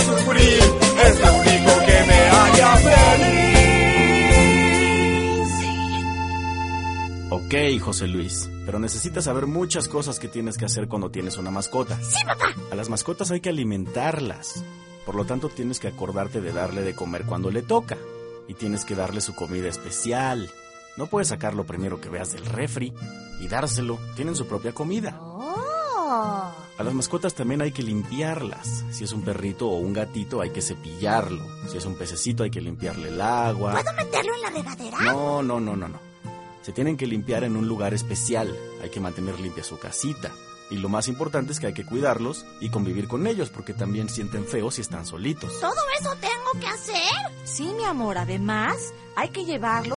sufrir, es lo único que me haría feliz. Ok, José Luis, pero necesitas saber muchas cosas que tienes que hacer cuando tienes una mascota. Sí, papá. A las mascotas hay que alimentarlas. Por lo tanto, tienes que acordarte de darle de comer cuando le toca. Y tienes que darle su comida especial. No puedes sacar lo primero que veas del refri y dárselo. Tienen su propia comida. Oh. A las mascotas también hay que limpiarlas. Si es un perrito o un gatito, hay que cepillarlo. Si es un pececito, hay que limpiarle el agua. ¿Puedo meterlo en la regadera? No. Se tienen que limpiar en un lugar especial. Hay que mantener limpia su casita. Y lo más importante es que hay que cuidarlos y convivir con ellos, porque también sienten feo si están solitos. ¿Todo eso tengo que hacer? Sí, mi amor, además hay que llevarlo